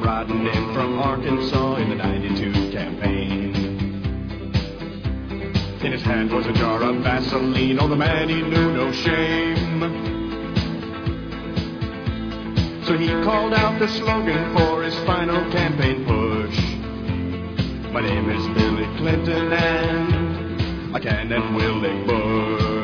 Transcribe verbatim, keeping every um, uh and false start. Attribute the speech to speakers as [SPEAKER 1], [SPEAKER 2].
[SPEAKER 1] riding in from Arkansas in the ninety-two campaign. In his hand was a jar of Vaseline. Oh, the man, he knew no shame. So he called out the slogan for his final campaign push. My name is Billy Clinton and I can and will Bush.